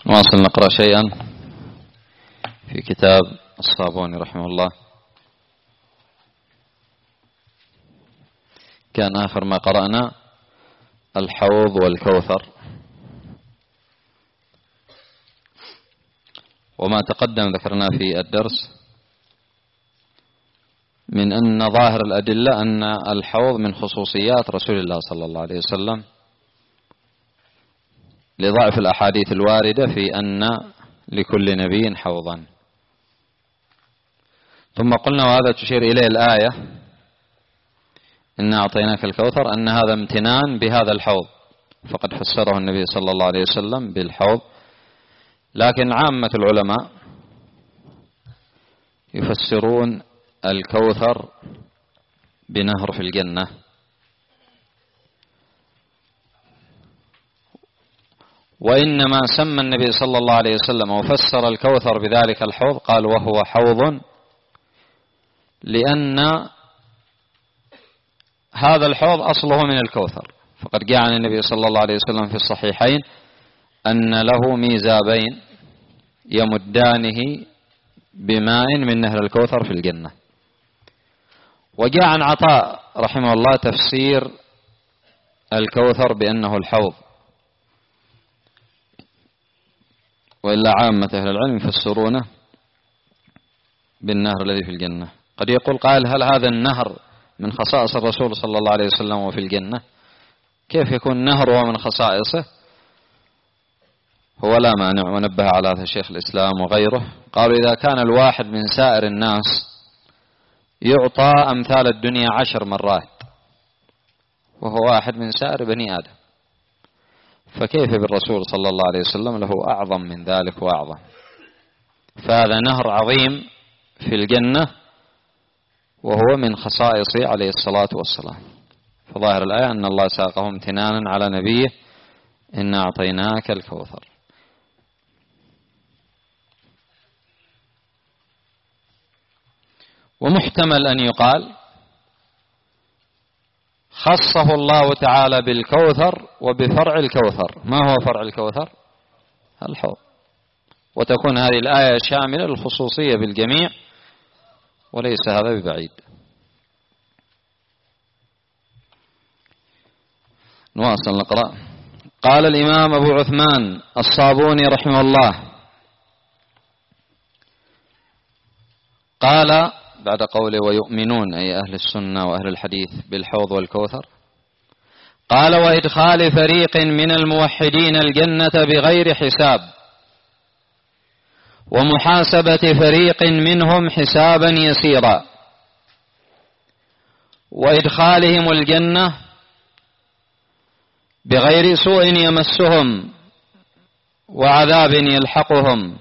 نواصل نقرأ شيئا في كتاب الصابوني رحمه الله. كان آخر ما قرأنا الحوض والكوثر، وما تقدم ذكرنا في الدرس من أن ظاهر الأدلة أن الحوض من خصوصيات رسول الله صلى الله عليه وسلم، لضعف الأحاديث الواردة في أن لكل نبي حوضا. ثم قلنا، وهذا تشير إليه الآية إنا أعطيناك الكوثر، أن هذا امتنان بهذا الحوض، فقد فسره النبي صلى الله عليه وسلم بالحوض. لكن عامة العلماء يفسرون الكوثر بنهر في الجنة، وإنما سمى النبي صلى الله عليه وسلم وفسر الكوثر بذلك الحوض، قال وهو حوض، لأن هذا الحوض أصله من الكوثر. فقد جاء عن النبي صلى الله عليه وسلم في الصحيحين أن له ميزابين يمدانه بماء من نهر الكوثر في الجنة. وجاء عن عطاء رحمه الله تفسير الكوثر بأنه الحوض، وإلا عامة أهل العلم يفسرونه بالنهر الذي في الجنة. قد يقول قائل: هل هذا النهر من خصائص الرسول صلى الله عليه وسلم وفي الجنة؟ كيف يكون نهر ومن خصائصه؟ هو لا مانع، ونبه على هذا شيخ الإسلام وغيره. قالوا إذا كان الواحد من سائر الناس يعطى أمثال الدنيا 10 مرات، وهو واحد من سائر بني آدم، فكيف بالرسول صلى الله عليه وسلم له أعظم من ذلك وأعظم؟ فهذا نهر عظيم في الجنة، وهو من خصائصه عليه الصلاة والسلام. فظاهر الآية أن الله ساقه امتنانا على نبيه: إنا أعطيناك الكوثر. ومحتمل أن يقال خصه الله تعالى بالكوثر وبفرع الكوثر. ما هو فرع الكوثر؟ الحوض. وتكون هذه الآية شاملة للخصوصية بالجميع، وليس هذا ببعيد. نواصل نقرأ. قال الإمام أبو عثمان الصابوني رحمه الله، قال بعد قوله ويؤمنون، أي أهل السنة وأهل الحديث، بالحوض والكوثر، قال: وإدخال فريق من الموحدين الجنة بغير حساب، ومحاسبة فريق منهم حسابا يسيرا، وإدخالهم الجنة بغير سوء يمسهم وعذاب يلحقهم،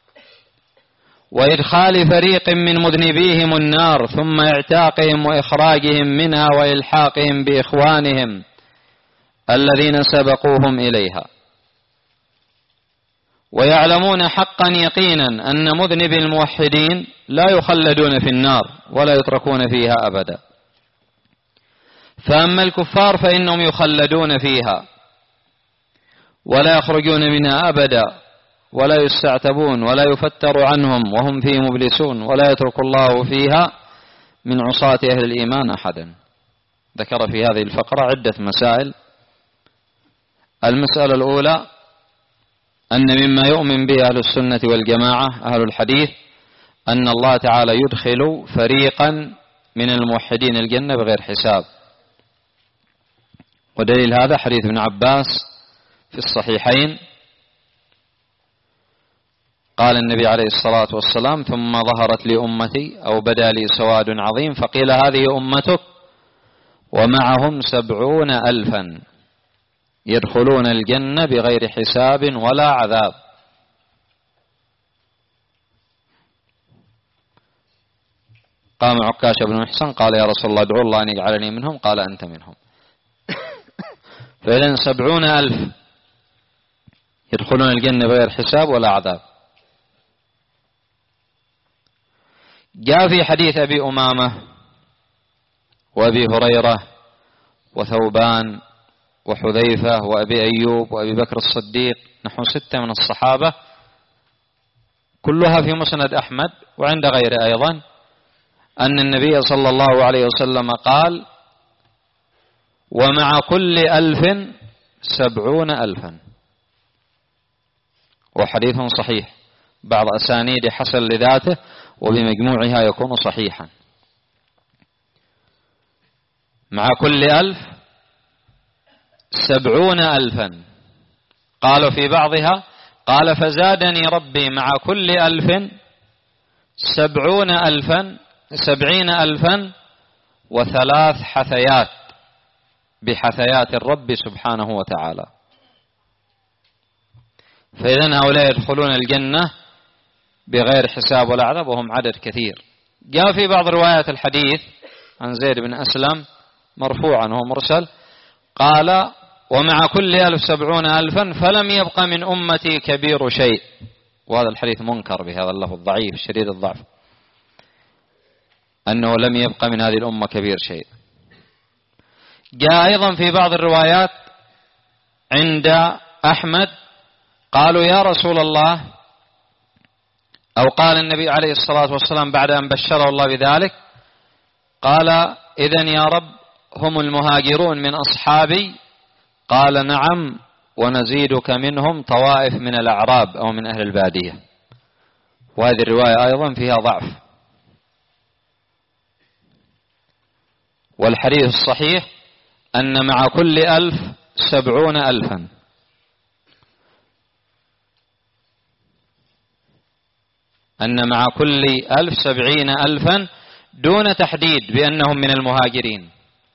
وإدخال فريق من مذنبيهم النار ثم إعتاقهم وإخراجهم منها وإلحاقهم بإخوانهم الذين سبقوهم إليها. ويعلمون حقا يقينا أن مذنب الموحدين لا يخلدون في النار ولا يتركون فيها أبدا. فأما الكفار فإنهم يخلدون فيها ولا يخرجون منها أبدا، ولا يستعتبون ولا يفتر عنهم وهم فيه مبلسون، ولا يترك الله فيها من عصاة أهل الإيمان أحدا. ذكر في هذه الفقرة عدة مسائل. المسألة الأولى أن مما يؤمن به أهل السنة والجماعة أهل الحديث أن الله تعالى يدخل فريقا من الموحدين الجنة بغير حساب. ودليل هذا حديث ابن عباس في الصحيحين، قال النبي عليه الصلاة والسلام: ثم ظهرت لي أمتي أو بدا لي سواد عظيم، فقيل هذه أمتك ومعهم 70,000 يدخلون الجنة بغير حساب ولا عذاب. قام عكاش بن محصن قال: يا رسول الله ادعو الله أن يجعلني منهم، قال: أنت منهم. فإذن 70,000 يدخلون الجنة بغير حساب ولا عذاب. جاء في حديث أبي أمامة وأبي هريرة وثوبان وحذيفة وأبي أيوب وأبي بكر الصديق، نحو 6 من الصحابة، كلها في مسند أحمد وعند غيره أيضا، أن النبي صلى الله عليه وسلم قال: ومع كل 1000 70,000. وحديث صحيح، بعض أسانيد حسن لذاته وبمجموعها يكون صحيحا. مع كل 1000 70,000. قالوا في بعضها قال: فزادني ربي مع كل 1000 70,000 و3 حثيات بحثيات الرب سبحانه وتعالى. فإذن هؤلاء يدخلون الجنة بغير حساب ولا عذاب، وهم عدد كثير. جاء في بعض روايات الحديث عن زيد بن أسلم مرفوعا وهو مرسل، قال: ومع كل 1000 70,000 فلم يبق من أمتي كبير شيء. وهذا الحديث منكر بهذا اللفظ، ضعيف شديد الضعف، أنه لم يبق من هذه الأمة كبير شيء. جاء أيضا في بعض الروايات عند أحمد قالوا: يا رسول الله، أو قال النبي عليه الصلاة والسلام بعد أن بشره الله بذلك، قال: إذن يا رب هم المهاجرون من أصحابي؟ قال: نعم، ونزيدك منهم طوائف من الأعراب أو من أهل البادية. وهذه الرواية أيضا فيها ضعف. والحديث الصحيح أن مع كل 1000 70,000. أن مع كل 1000 70,000 دون تحديد بأنهم من المهاجرين،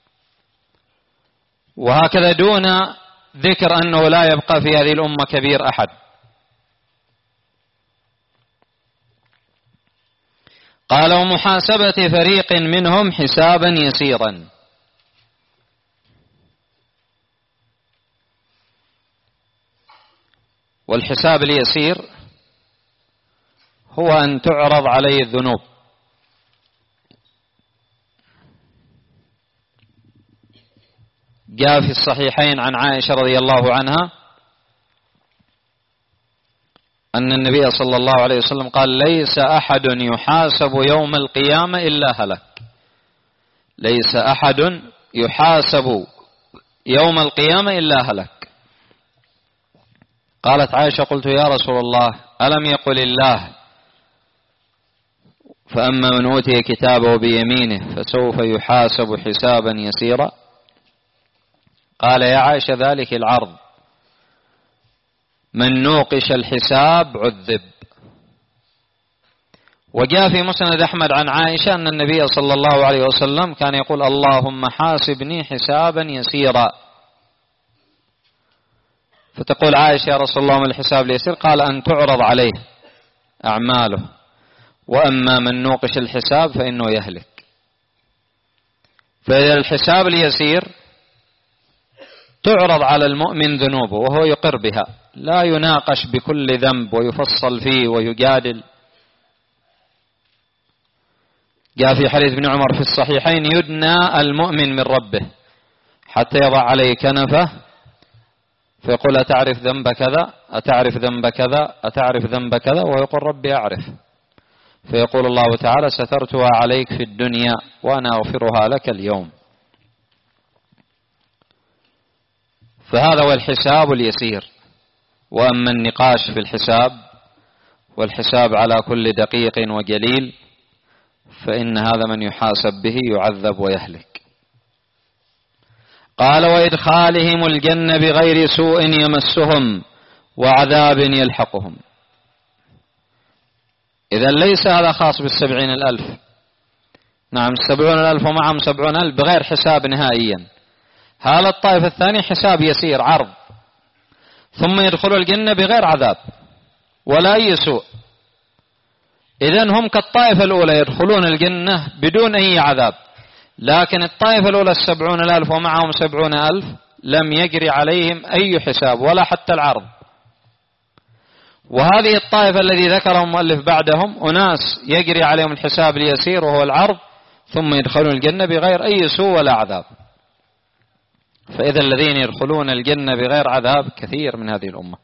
وهكذا دون ذكر أنه لا يبقى في هذه الأمة كبير أحد. قال: ومحاسبة فريق منهم حسابا يسيرا. والحساب اليسير هو أن تعرض عليه الذنوب، جاء في الصحيحين عن عائشة رضي الله عنها أن النبي صلى الله عليه وسلم قال: ليس أحد يحاسب يوم القيامة إلا هلك. ليس أحد يحاسب يوم القيامة إلا هلك. قالت عائشة: قلت يا رسول الله، ألم يقل الله: فأما من أوتي كتابه بيمينه فسوف يحاسب حسابا يسيرا؟ قال: يا عائشة ذلك العرض، من نوقش الحساب عذب. وجاء في مسند أحمد عن عائشة أن النبي صلى الله عليه وسلم كان يقول: اللهم حاسبني حسابا يسيرا. فتقول عائشة: يا رسول الله ما الحساب اليسير؟ قال: أن تعرض عليه أعماله، وأما من نوقش الحساب فإنه يهلك. فإذا الحساب اليسير تعرض على المؤمن ذنوبه وهو يقر بها، لا يناقش بكل ذنب ويفصل فيه ويجادل. جاء في حديث ابن عمر في الصحيحين: يدنى المؤمن من ربه حتى يضع عليه كنفه فيقول: أتعرف ذنب كذا؟ أتعرف ذنب كذا؟ أتعرف ذنب كذا؟ ويقول: ربي أعرف. فيقول الله تعالى: سترتها عليك في الدنيا وأنا أغفرها لك اليوم. فهذا هو الحساب اليسير. وأما النقاش في الحساب والحساب على كل دقيق وجليل فإن هذا من يحاسب به يعذب ويهلك. قال: وإدخالهم الجنة بغير سوء يمسهم وعذاب يلحقهم. إذا ليس هذا خاص ب70,000. نعم 70,000 ومعهم 70,000 بغير حساب نهائيا. هذا الطائفة الثاني حساب يسير عرض، ثم يدخلوا الجنة بغير عذاب ولا أي سوء. إذن هم كالطائفة الأولى يدخلون الجنة بدون أي عذاب. لكن الطائفة الأولى 70,000 ومعهم 70,000 لم يجري عليهم أي حساب ولا حتى العرض. وهذه الطائفة الذي ذكرهم المؤلف بعدهم أناس يجري عليهم الحساب اليسير وهو العرض، ثم يدخلون الجنة بغير أي سوء ولا عذاب. فإذا الذين يدخلون الجنة بغير عذاب كثير من هذه الأمة.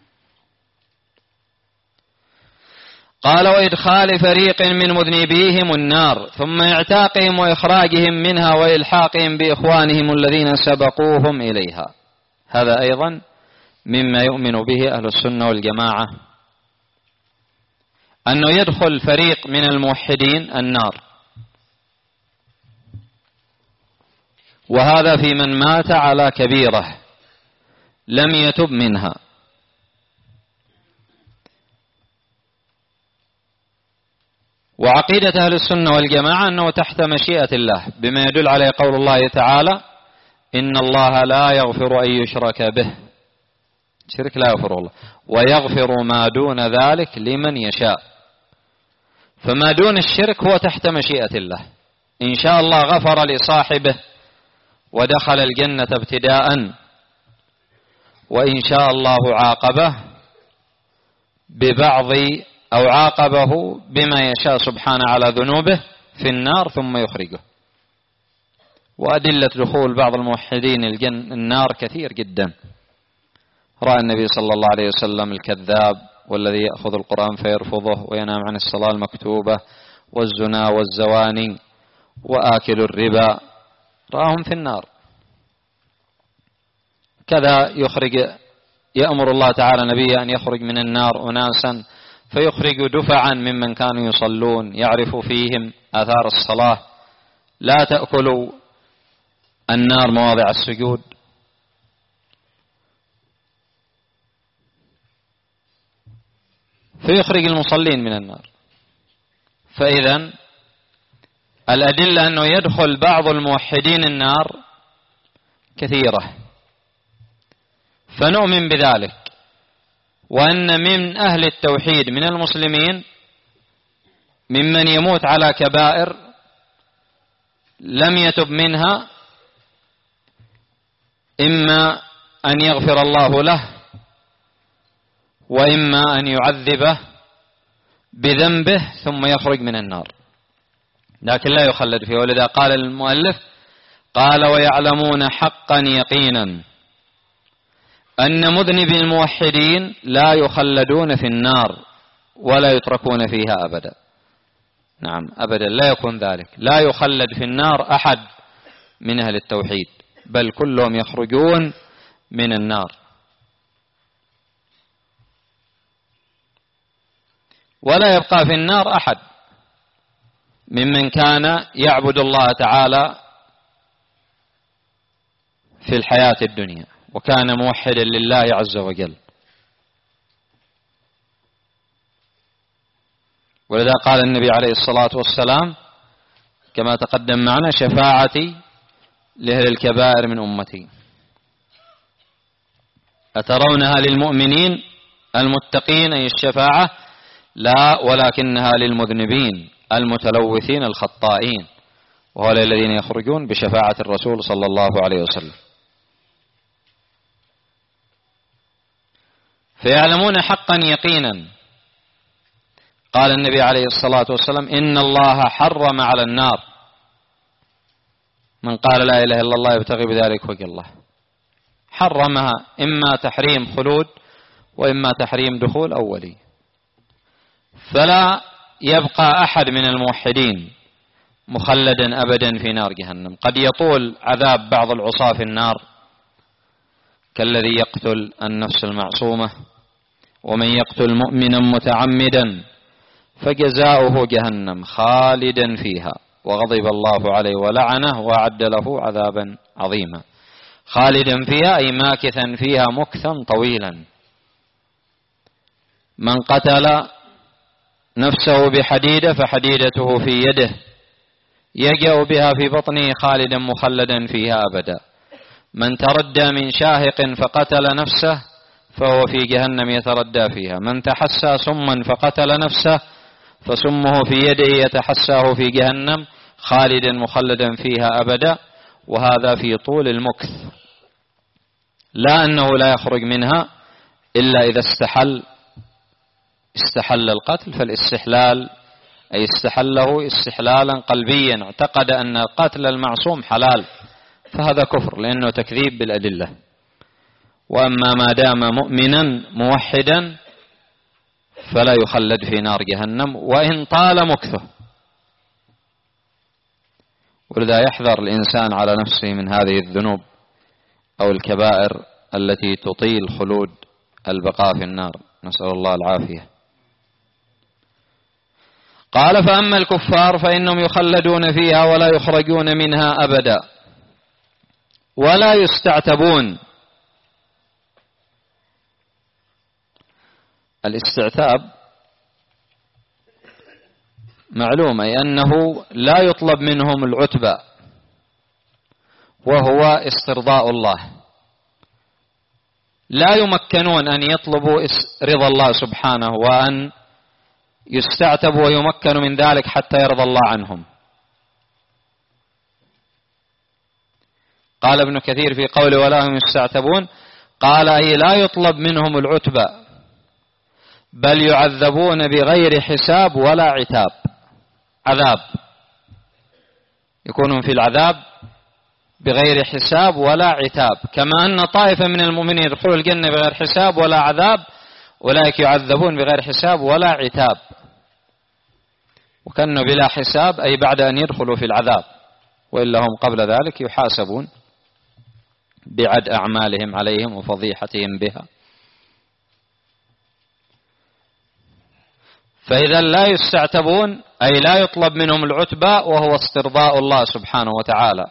قال وإدخال فريق من مذنبيهم النار ثم اعتاقهم وإخراجهم منها وإلحاقهم بإخوانهم الذين سبقوهم إليها. هذا أيضا مما يؤمن به أهل السنة والجماعة، أنه يدخل فريق من الموحدين النار، وهذا في من مات على كبيرة لم يتب منها. وعقيدة أهل السنة والجماعة أنه تحت مشيئة الله، بما يدل عليه قول الله تعالى إن الله لا يغفر أن يشرك به، شرك لا يغفر الله، ويغفر ما دون ذلك لمن يشاء. فما دون الشرك هو تحت مشيئة الله، إن شاء الله غفر لصاحبه ودخل الجنة ابتداء، وإن شاء الله عاقبه ببعض أو عاقبه بما يشاء سبحانه على ذنوبه في النار ثم يخرجه. وأدلة دخول بعض الموحدين النار كثير جدا. رأى النبي صلى الله عليه وسلم الكذاب والذي يأخذ القرآن فيرفضه وينام عن الصلاة المكتوبة والزنا والزواني وآكل الربا، رآهم في النار. كذا يأمر الله تعالى نبيه أن يخرج من النار أناسا فيخرج دفعا ممن كانوا يصلون يعرف فيهم آثار الصلاة، لا تأكلوا النار مواضع السجود. فيخرج المصلين من النار. فإذا الأدلة أنه يدخل بعض الموحدين النار كثيرة، فنؤمن بذلك، وأن من أهل التوحيد من المسلمين ممن يموت على كبائر لم يتب منها، إما أن يغفر الله له وإما أن يعذبه بذنبه ثم يخرج من النار، لكن لا يخلد فيه. ولذا قال المؤلف قال ويعلمون حقا يقينا أن مذنبي الموحدين لا يخلدون في النار ولا يتركون فيها أبدا. نعم أبدا لا يكون ذلك، لا يخلد في النار أحد من أهل التوحيد، بل كلهم يخرجون من النار. ولا يبقى في النار أحد ممن كان يعبد الله تعالى في الحياة الدنيا وكان موحدا لله عز وجل. ولذا قال النبي عليه الصلاة والسلام كما تقدم معنا شفاعتي لأهل الكبائر من أمتي. أترونها للمؤمنين المتقين أي الشفاعة؟ لا، ولكنها للمذنبين المتلوثين الخطائين، وهؤلاء الذين يخرجون بشفاعة الرسول صلى الله عليه وسلم. فيعلمون حقا يقينا. قال النبي عليه الصلاة والسلام إن الله حرم على النار من قال لا إله إلا الله يبتغي بذلك وجه الله. حرمها إما تحريم خلود وإما تحريم دخول أولي. فلا يبقى أحد من الموحدين مخلدا أبدا في نار جهنم. قد يطول عذاب بعض العصاة في النار كالذي يقتل النفس المعصومة، ومن يقتل مؤمنا متعمدا فجزاؤه جهنم خالدا فيها وغضب الله عليه ولعنه وأعد له عذابا عظيما. خالدا فيها أي ماكثا فيها مكثا طويلا. من قتل نفسه بحديدة فحديدته في يده يجأ بها في بطنه خالدا مخلدا فيها أبدا. من تردى من شاهق فقتل نفسه فهو في جهنم يتردى فيها. من تحسى سما فقتل نفسه فسمه في يده يتحساه في جهنم خالدا مخلدا فيها أبدا. وهذا في طول المكث، لا أنه لا يخرج منها إلا إذا استحل القتل. فالاستحلال أي استحله استحلالا قلبيا، اعتقد أن قتل المعصوم حلال فهذا كفر لأنه تكذيب بالأدلة. وأما ما دام مؤمنا موحدا فلا يخلد في نار جهنم وإن طال مكثه. ولذا يحذر الإنسان على نفسه من هذه الذنوب أو الكبائر التي تطيل خلود البقاء في النار، نسأل الله العافية. قال: فأما الكفار فإنهم يخلدون فيها ولا يخرجون منها أبدا ولا يستعتبون. الاستعتاب معلوم، أي أنه لا يطلب منهم العتبة وهو استرضاء الله، لا يمكنون أن يطلبوا رضا الله سبحانه وأن يستعتبوا ويمكنوا من ذلك حتى يرضى الله عنهم. قال ابن كثير في قوله ولا هم يستعتبون، قال أي لا يطلب منهم العتبة بل يعذبون بغير حساب ولا عتاب. عذاب يكونون في العذاب بغير حساب ولا عتاب، كما أن طائفة من المؤمنين يدخلوا الجنة بغير حساب ولا عذاب، أولئك يعذبون بغير حساب ولا عتاب. وكانوا بلا حساب أي بعد أن يدخلوا في العذاب، وإلا هم قبل ذلك يحاسبون بعد أعمالهم عليهم وفضيحتهم بها. فإذا لا يستعتبون أي لا يطلب منهم العتبة وهو استرضاء الله سبحانه وتعالى.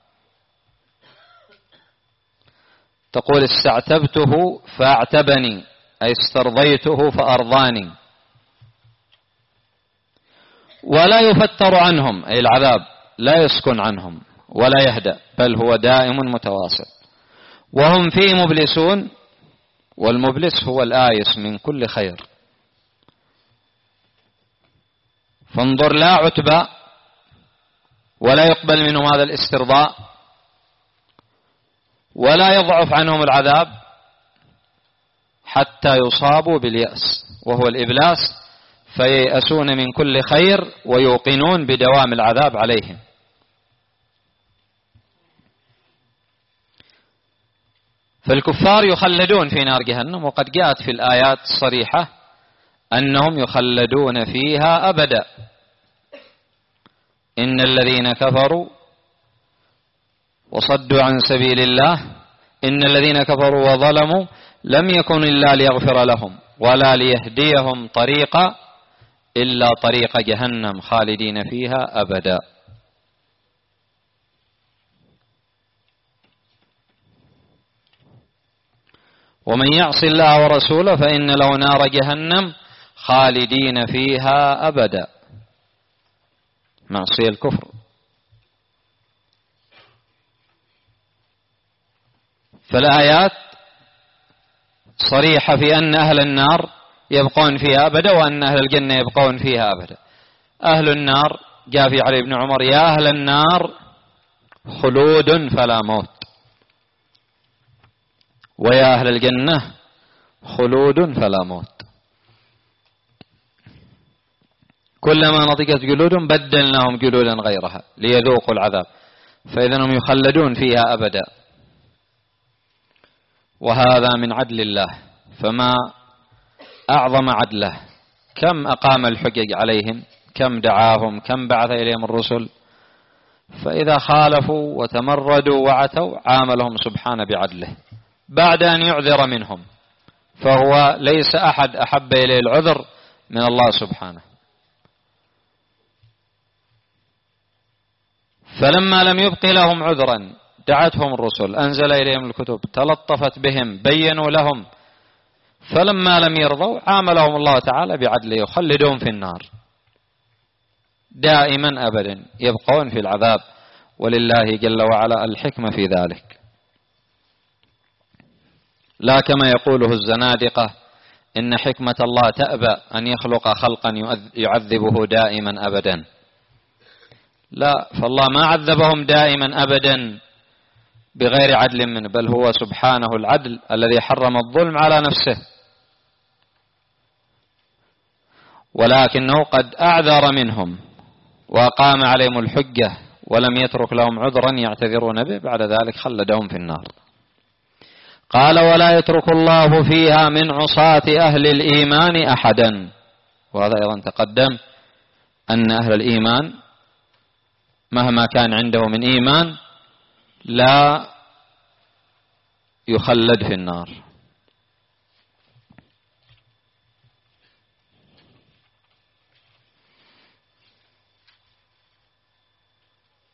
تقول استعتبته فاعتبني أي استرضيته فأرضاني. ولا يفتر عنهم أي العذاب لا يسكن عنهم ولا يهدأ، بل هو دائم متواصل. وهم فيه مبلسون، والمبلس هو الآيس من كل خير. فانظر، لا عتبة ولا يقبل منهم هذا الاسترضاء ولا يضعف عنهم العذاب حتى يصابوا باليأس وهو الإبلاس، فييأسون من كل خير ويوقنون بدوام العذاب عليهم. فالكفار يخلدون في نار جهنم، وقد جاءت في الآيات الصريحة أنهم يخلدون فيها أبدا. إن الذين كفروا وصدوا عن سبيل الله إن الذين كفروا وظلموا لم يكن إلا ليغفر لهم ولا ليهديهم طريقا إلا طريق جهنم خالدين فيها أبدا. ومن يعص الله ورسوله فإن له نار جهنم خالدين فيها أبدا. معصية الكفر. فالآيات صريحة في أن أهل النار يبقون فيها أبدا وأن أهل الجنة يبقون فيها أبدا. أهل النار جاء في علي بن عمر: يا أهل النار خلود فلا موت، ويا أهل الجنة خلود فلا موت. كلما نضجت جلودهم بدلناهم جلودا غيرها ليذوقوا العذاب، فإذا هم يخلدون فيها أبدا. وهذا من عدل الله، فما أعظم عدله. كم أقام الحجج عليهم، كم دعاهم، كم بعث إليهم الرسل، فإذا خالفوا وتمردوا وعتوا عاملهم سبحانه بعدله بعد أن يعذر منهم، فهو ليس أحد أحب إليه العذر من الله سبحانه. فلما لم يبق لهم عذرا دعتهم الرسل، أنزل إليهم الكتب، تلطفت بهم، بينوا لهم، فلما لم يرضوا عاملهم الله تعالى بعدله، يخلدون في النار دائما أبدا، يبقون في العذاب، ولله جل وعلا الحكمة في ذلك. لا كما يقوله الزنادقة إن حكمة الله تأبى أن يخلق خلقا يعذبه دائما أبدا. لا، فالله ما عذبهم دائما أبدا بغير عدل منه، بل هو سبحانه العدل الذي حرم الظلم على نفسه، ولكنه قد أعذر منهم وأقام عليهم الحجة ولم يترك لهم عذرا يعتذرون به، بعد ذلك خلدهم في النار. قال: ولا يترك الله فيها من عصاة أهل الإيمان أحدا. وهذا أيضا تقدم أن أهل الإيمان مهما كان عنده من إيمان لا يخلد في النار.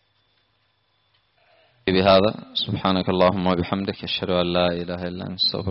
بهذا سبحانك اللهم وبحمدك، أشهد أن لا إله إلا أنت.